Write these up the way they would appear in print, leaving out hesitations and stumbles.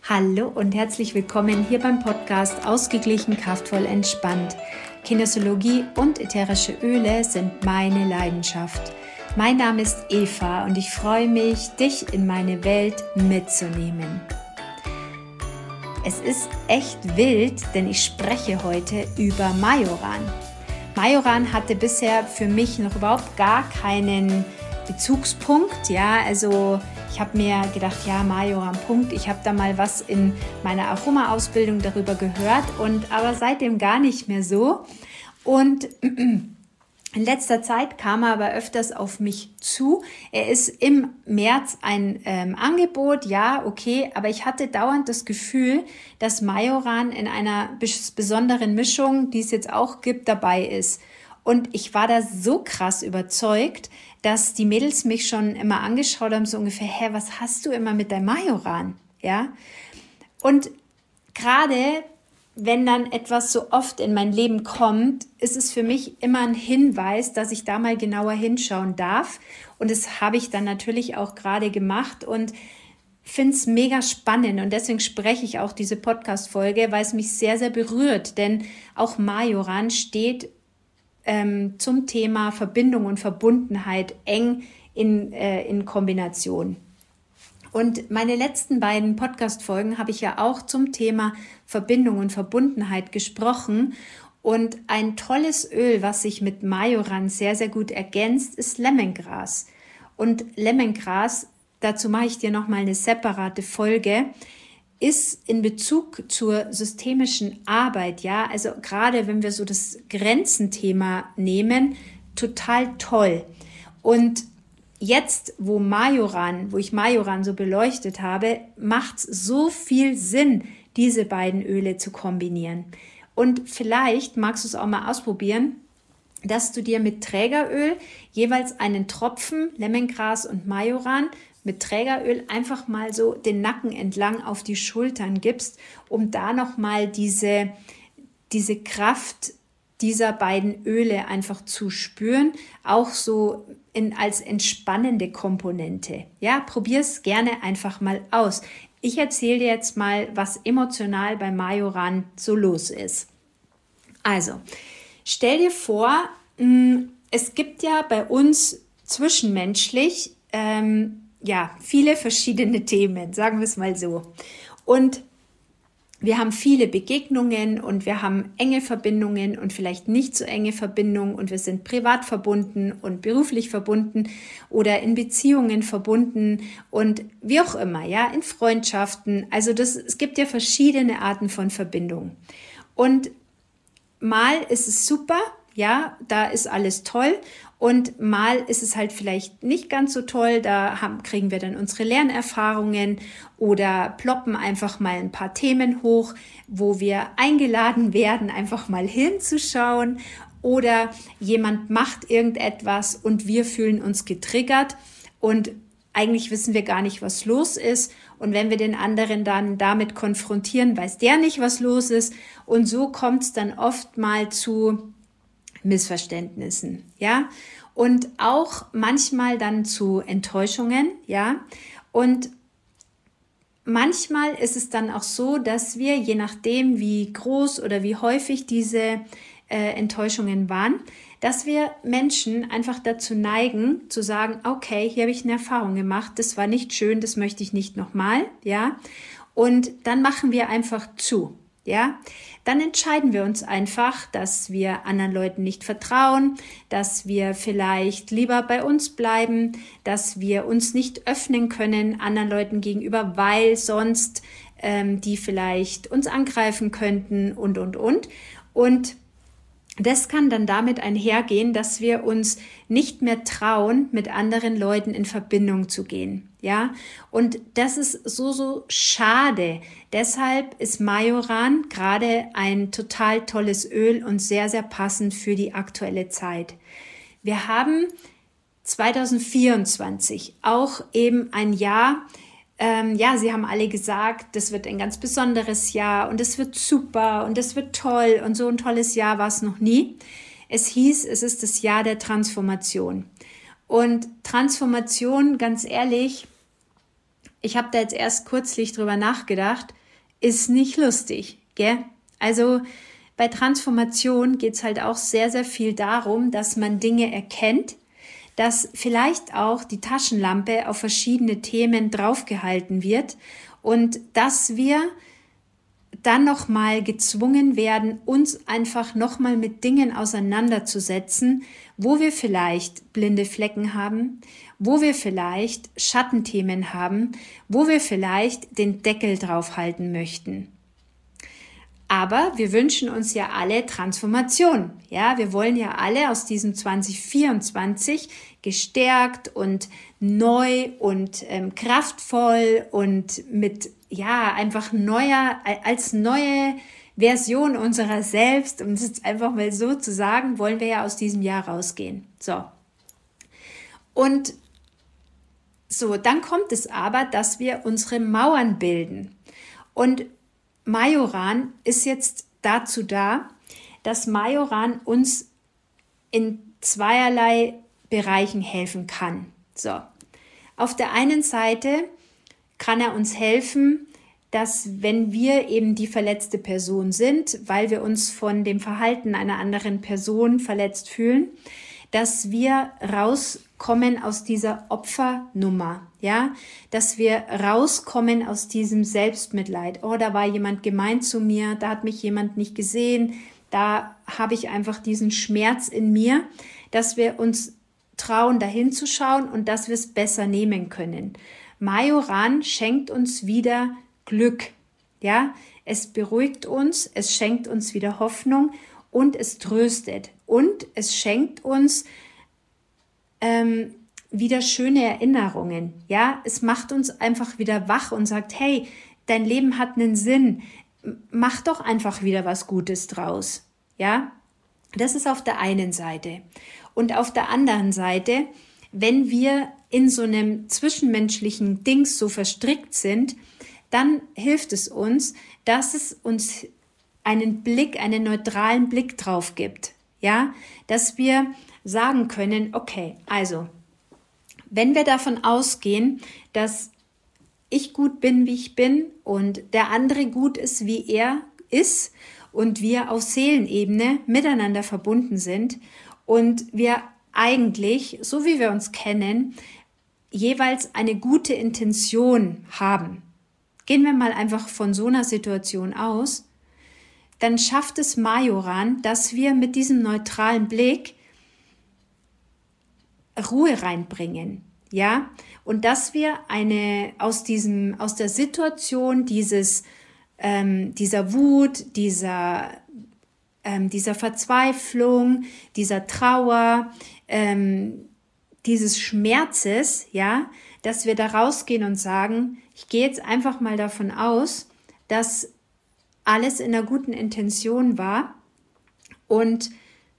Hallo und herzlich willkommen hier beim Podcast Ausgeglichen, kraftvoll, entspannt. Kinesiologie und ätherische Öle sind meine Leidenschaft. Mein Name ist Eva und ich freue mich, dich in meine Welt mitzunehmen. Es ist echt wild, denn ich spreche heute über Majoran. Majoran hatte bisher für mich noch überhaupt gar keinen Bezugspunkt, also ich habe mir gedacht, Majoran, Punkt. Ich habe da mal was in meiner Aroma-Ausbildung darüber gehört aber seitdem gar nicht mehr so. Und in letzter Zeit kam er aber öfters auf mich zu. Er ist im März ein Angebot, aber ich hatte dauernd das Gefühl, dass Majoran in einer besonderen Mischung, die es jetzt auch gibt, dabei ist. Und ich war da so krass überzeugt, dass die Mädels mich schon immer angeschaut haben, so ungefähr, was hast du immer mit deinem Majoran? Ja? Und gerade wenn dann etwas so oft in mein Leben kommt, ist es für mich immer ein Hinweis, dass ich da mal genauer hinschauen darf. Und das habe ich dann natürlich auch gerade gemacht und finde es mega spannend. Und deswegen spreche ich auch diese Podcast-Folge, weil es mich sehr, sehr berührt. Denn auch Majoran steht zum Thema Verbindung und Verbundenheit eng in Kombination. Und meine letzten beiden Podcast-Folgen habe ich ja auch zum Thema Verbindung und Verbundenheit gesprochen. Und ein tolles Öl, was sich mit Majoran sehr, sehr gut ergänzt, ist Lemongras. Und Lemongras, dazu mache ich dir nochmal eine separate Folge, ist in Bezug zur systemischen Arbeit, also gerade wenn wir so das Grenzenthema nehmen, total toll. Und jetzt, wo ich Majoran so beleuchtet habe, macht es so viel Sinn, diese beiden Öle zu kombinieren. Und vielleicht magst du es auch mal ausprobieren, dass du dir mit Trägeröl jeweils einen Tropfen Lemongras und Majoran mit Trägeröl einfach mal so den Nacken entlang auf die Schultern gibst, um da nochmal diese Kraft dieser beiden Öle einfach zu spüren, auch so als entspannende Komponente. Probier es gerne einfach mal aus. Ich erzähle dir jetzt mal, was emotional bei Majoran so los ist. Also, stell dir vor, es gibt ja bei uns zwischenmenschlich viele verschiedene Themen, sagen wir es mal so. Und wir haben viele Begegnungen und wir haben enge Verbindungen und vielleicht nicht so enge Verbindungen und wir sind privat verbunden und beruflich verbunden oder in Beziehungen verbunden und wie auch immer, in Freundschaften. Also es gibt ja verschiedene Arten von Verbindungen. Und mal ist es super, da ist alles toll. Und mal ist es halt vielleicht nicht ganz so toll, kriegen wir dann unsere Lernerfahrungen oder ploppen einfach mal ein paar Themen hoch, wo wir eingeladen werden, einfach mal hinzuschauen oder jemand macht irgendetwas und wir fühlen uns getriggert und eigentlich wissen wir gar nicht, was los ist. Und wenn wir den anderen dann damit konfrontieren, weiß der nicht, was los ist. Und so kommt es dann oft mal zu Missverständnissen, und auch manchmal dann zu Enttäuschungen, und manchmal ist es dann auch so, dass wir, je nachdem wie groß oder wie häufig diese Enttäuschungen waren, dass wir Menschen einfach dazu neigen, zu sagen, okay, hier habe ich eine Erfahrung gemacht, das war nicht schön, das möchte ich nicht nochmal, und dann machen wir einfach zu. Dann entscheiden wir uns einfach, dass wir anderen Leuten nicht vertrauen, dass wir vielleicht lieber bei uns bleiben, dass wir uns nicht öffnen können anderen Leuten gegenüber, weil sonst die vielleicht uns angreifen könnten und. Und das kann dann damit einhergehen, dass wir uns nicht mehr trauen, mit anderen Leuten in Verbindung zu gehen. Und das ist so schade. Deshalb ist Majoran gerade ein total tolles Öl und sehr, sehr passend für die aktuelle Zeit. Wir haben 2024 auch eben ein Jahr, sie haben alle gesagt, das wird ein ganz besonderes Jahr und es wird super und es wird toll und so ein tolles Jahr war es noch nie. Es hieß, es ist das Jahr der Transformation. Und Transformation, ganz ehrlich, ich habe da jetzt erst kürzlich drüber nachgedacht, ist nicht lustig, gell? Also bei Transformation geht es halt auch sehr, sehr viel darum, dass man Dinge erkennt, dass vielleicht auch die Taschenlampe auf verschiedene Themen draufgehalten wird und dass wir dann nochmal gezwungen werden, uns einfach nochmal mit Dingen auseinanderzusetzen, wo wir vielleicht blinde Flecken haben, wo wir vielleicht Schattenthemen haben, wo wir vielleicht den Deckel draufhalten möchten. Aber wir wünschen uns ja alle Transformation. Ja, wir wollen ja alle aus diesem 2024 gestärkt und neu und kraftvoll und mit, ja, einfach als neue Version unserer selbst, um es jetzt einfach mal so zu sagen, wollen wir ja aus diesem Jahr rausgehen. So. Und so, dann kommt es aber, dass wir unsere Mauern bilden. Und Majoran ist jetzt dazu da, dass Majoran uns in zweierlei Bereichen helfen kann. So, auf der einen Seite kann er uns helfen, dass wenn wir eben die verletzte Person sind, weil wir uns von dem Verhalten einer anderen Person verletzt fühlen, dass wir rauskommen aus dieser Opfernummer, ja, dass wir rauskommen aus diesem Selbstmitleid. Oh, da war jemand gemein zu mir, da hat mich jemand nicht gesehen, da habe ich einfach diesen Schmerz in mir, dass wir uns trauen, dahin zu schauen und dass wir es besser nehmen können. Majoran schenkt uns wieder Glück, ja, es beruhigt uns, es schenkt uns wieder Hoffnung und es tröstet und es schenkt uns wieder schöne Erinnerungen, ja, es macht uns einfach wieder wach und sagt, hey, dein Leben hat einen Sinn, mach doch einfach wieder was Gutes draus, ja, das ist auf der einen Seite. Und auf der anderen Seite, wenn wir in so einem zwischenmenschlichen Dings so verstrickt sind, dann hilft es uns, dass es uns einen neutralen Blick drauf gibt, ja, dass wir sagen können, okay, also, wenn wir davon ausgehen, dass ich gut bin, wie ich bin und der andere gut ist, wie er ist und wir auf Seelenebene miteinander verbunden sind und wir eigentlich, so wie wir uns kennen, jeweils eine gute Intention haben. Gehen wir mal einfach von so einer Situation aus, dann schafft es Majoran, dass wir mit diesem neutralen Blick Ruhe reinbringen, ja, und dass wir aus der Situation dieser Wut, dieser Verzweiflung, dieser Trauer, dieses Schmerzes, ja, dass wir da rausgehen und sagen, ich gehe jetzt einfach mal davon aus, dass alles in einer guten Intention war und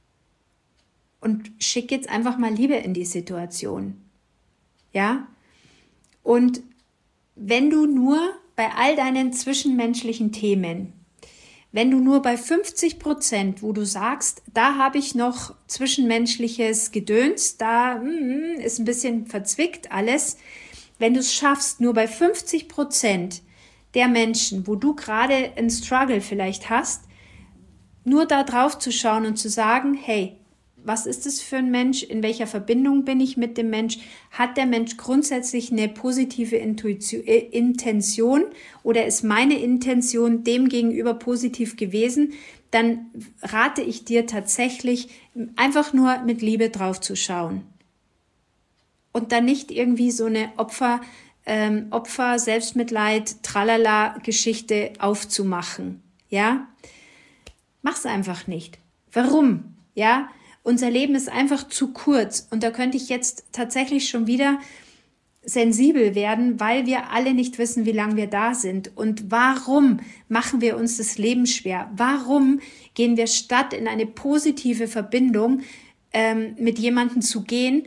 schicke jetzt einfach mal Liebe in die Situation, ja, und wenn du nur bei all deinen zwischenmenschlichen Themen, wenn du nur bei 50%, wo du sagst, da habe ich noch zwischenmenschliches Gedöns, da ist ein bisschen verzwickt alles, wenn du es schaffst, nur bei 50% der Menschen, wo du gerade einen Struggle vielleicht hast, nur da drauf zu schauen und zu sagen, hey, was ist das für ein Mensch? In welcher Verbindung bin ich mit dem Mensch? Hat der Mensch grundsätzlich eine positive Intention oder ist meine Intention dem gegenüber positiv gewesen? Dann rate ich dir tatsächlich, einfach nur mit Liebe drauf zu schauen. Und dann nicht irgendwie so eine Opfer, Selbstmitleid, Tralala-Geschichte aufzumachen. Ja? Mach's einfach nicht. Warum? Ja? Unser Leben ist einfach zu kurz und da könnte ich jetzt tatsächlich schon wieder sensibel werden, weil wir alle nicht wissen, wie lange wir da sind. Und warum machen wir uns das Leben schwer? Warum gehen wir statt in eine positive Verbindung mit jemandem zu gehen,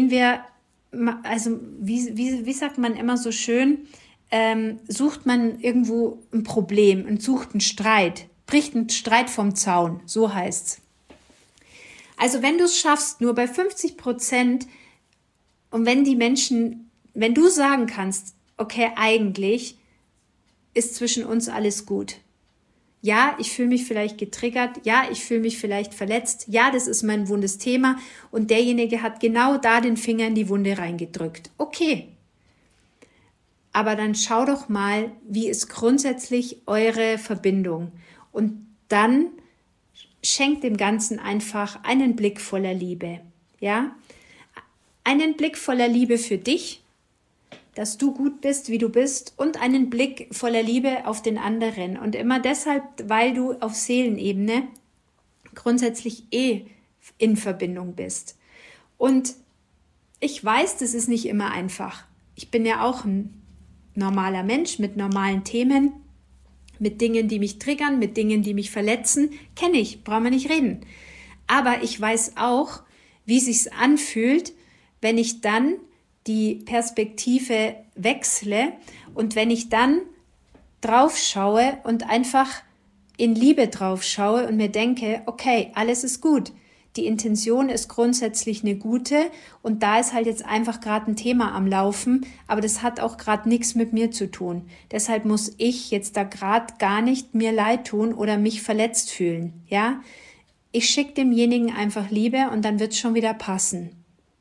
also wie sagt man immer so schön, sucht man irgendwo ein Problem und sucht einen Streit, bricht einen Streit vom Zaun, so heißt's. Also wenn du es schaffst, nur bei 50% und wenn du sagen kannst, okay, eigentlich ist zwischen uns alles gut. Ja, ich fühle mich vielleicht getriggert. Ja, ich fühle mich vielleicht verletzt. Ja, das ist mein wundes Thema. Und derjenige hat genau da den Finger in die Wunde reingedrückt. Okay. Aber dann schau doch mal, wie ist grundsätzlich eure Verbindung. Und dann schenkt dem Ganzen einfach einen Blick voller Liebe. Ja? Einen Blick voller Liebe für dich, dass du gut bist, wie du bist, und einen Blick voller Liebe auf den anderen. Und immer deshalb, weil du auf Seelenebene grundsätzlich in Verbindung bist. Und ich weiß, das ist nicht immer einfach. Ich bin ja auch ein normaler Mensch mit normalen Themen, mit Dingen, die mich triggern, mit Dingen, die mich verletzen. Kenne ich, brauchen wir nicht reden. Aber ich weiß auch, wie es sich anfühlt, wenn ich dann die Perspektive wechsle und wenn ich dann drauf schaue und einfach in Liebe drauf schaue und mir denke, okay, alles ist gut. Die Intention ist grundsätzlich eine gute und da ist halt jetzt einfach gerade ein Thema am Laufen, aber das hat auch gerade nichts mit mir zu tun. Deshalb muss ich jetzt da gerade gar nicht mir leid tun oder mich verletzt fühlen, ja? Ich schicke demjenigen einfach Liebe und dann wird es schon wieder passen.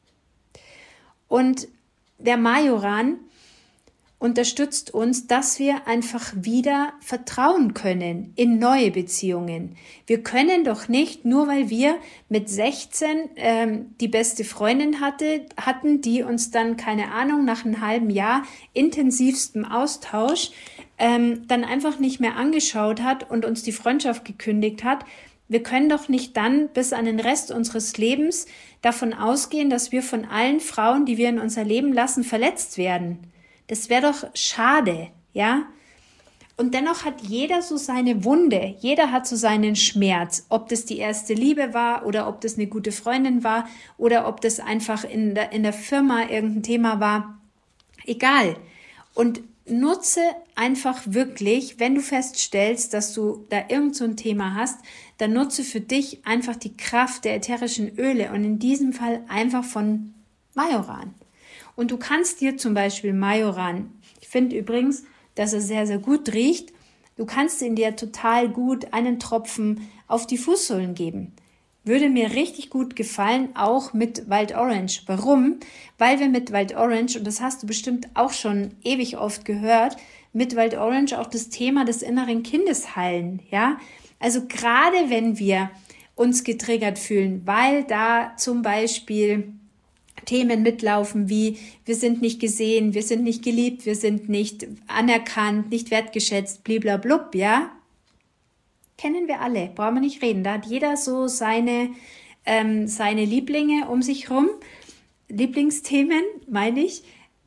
Und der Majoran unterstützt uns, dass wir einfach wieder vertrauen können in neue Beziehungen. Wir können doch nicht, nur weil wir mit 16 die beste Freundin hatten, die uns dann, keine Ahnung, nach einem halben Jahr intensivstem Austausch dann einfach nicht mehr angeschaut hat und uns die Freundschaft gekündigt hat. Wir können doch nicht dann bis an den Rest unseres Lebens davon ausgehen, dass wir von allen Frauen, die wir in unser Leben lassen, verletzt werden. Das wäre doch schade, ja? Und dennoch hat jeder so seine Wunde, jeder hat so seinen Schmerz, ob das die erste Liebe war oder ob das eine gute Freundin war oder ob das einfach in der Firma irgendein Thema war, egal. Und nutze einfach wirklich, wenn du feststellst, dass du da irgend so ein Thema hast, dann nutze für dich einfach die Kraft der ätherischen Öle und in diesem Fall einfach von Majoran. Und du kannst dir zum Beispiel Majoran, ich finde übrigens, dass er sehr, sehr gut riecht, du kannst ihn dir total gut einen Tropfen auf die Fußsohlen geben. Würde mir richtig gut gefallen, auch mit Wild Orange. Warum? Weil wir mit Wild Orange, und das hast du bestimmt auch schon ewig oft gehört, mit Wild Orange auch das Thema des inneren Kindes heilen, ja? Also gerade wenn wir uns getriggert fühlen, weil da zum Beispiel Themen mitlaufen wie wir sind nicht gesehen, wir sind nicht geliebt, wir sind nicht anerkannt, nicht wertgeschätzt, bliblablub, ja? Kennen wir alle, brauchen wir nicht reden. Da hat jeder so seine Lieblinge um sich rum, Lieblingsthemen, meine ich.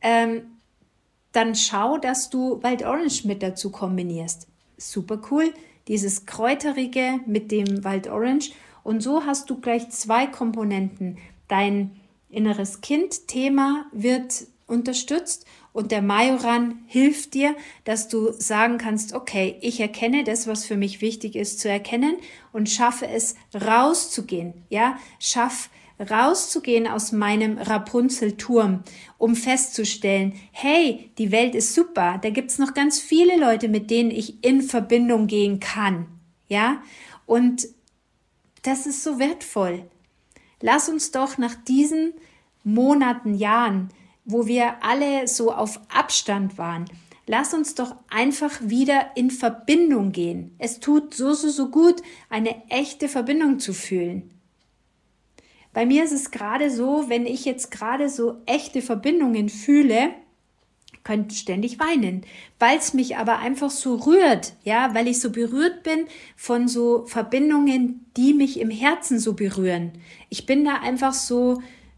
Dann schau, dass du Wild Orange mit dazu kombinierst. Super cool, dieses Kräuterige mit dem Wild Orange. Und so hast du gleich 2 Komponenten. Dein inneres Kind-Thema wird unterstützt und der Majoran hilft dir, dass du sagen kannst, okay, ich erkenne das, was für mich wichtig ist zu erkennen und schaffe es rauszugehen, ja, rauszugehen aus meinem Rapunzelturm, um festzustellen, hey, die Welt ist super, da gibt's noch ganz viele Leute, mit denen ich in Verbindung gehen kann, ja, und das ist so wertvoll. Lass uns doch nach diesen Monaten, Jahren, wo wir alle so auf Abstand waren, lass uns doch einfach wieder in Verbindung gehen. Es tut so gut, eine echte Verbindung zu fühlen. Bei mir ist es gerade so, wenn ich jetzt gerade so echte Verbindungen fühle, könnte ständig weinen, weil es mich aber einfach so rührt, ja, weil ich so berührt bin von so Verbindungen, die mich im Herzen so berühren. Ich bin da einfach so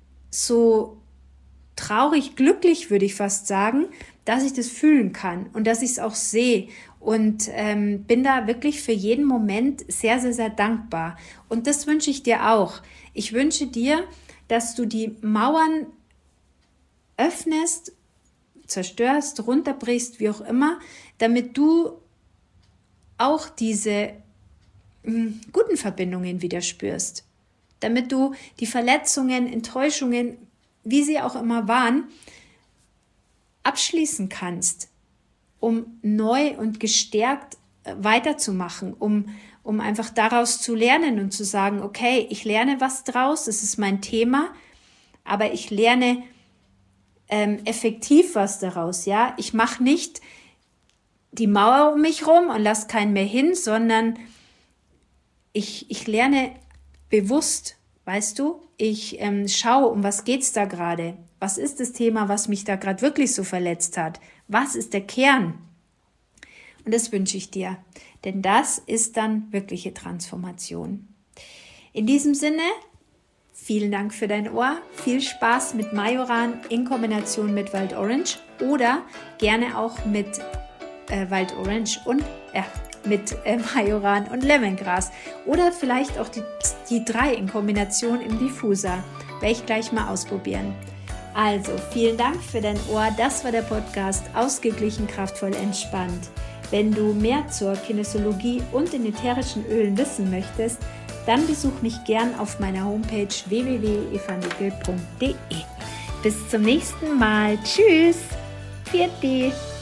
traurig, glücklich, würde ich fast sagen, dass ich das fühlen kann und dass ich es auch sehe und bin da wirklich für jeden Moment sehr, sehr, sehr dankbar. Und das wünsche ich dir auch. Ich wünsche dir, dass du die Mauern öffnest, zerstörst, runterbrichst, wie auch immer, damit du auch diese guten Verbindungen wieder spürst. Damit du die Verletzungen, Enttäuschungen, wie sie auch immer waren, abschließen kannst, um neu und gestärkt weiterzumachen, um einfach daraus zu lernen und zu sagen, okay, ich lerne was draus, das ist mein Thema, aber ich lerne effektiv was daraus, ja. Ich mache nicht die Mauer um mich rum und lasse keinen mehr hin, sondern ich lerne bewusst, weißt du, ich schaue, um was geht's da gerade? Was ist das Thema, was mich da gerade wirklich so verletzt hat? Was ist der Kern? Und das wünsche ich dir, denn das ist dann wirkliche Transformation. In diesem Sinne, vielen Dank für dein Ohr, viel Spaß mit Majoran in Kombination mit Wild Orange oder gerne auch mit Wild Orange und mit Majoran und Lemongrass oder vielleicht auch die 3 in Kombination im Diffuser. Werde ich gleich mal ausprobieren. Also, vielen Dank für dein Ohr. Das war der Podcast Ausgeglichen, kraftvoll, entspannt. Wenn du mehr zur Kinesiologie und den ätherischen Ölen wissen möchtest, dann besuch mich gern auf meiner Homepage www.evanickel.de. Bis zum nächsten Mal. Tschüss. Vierte.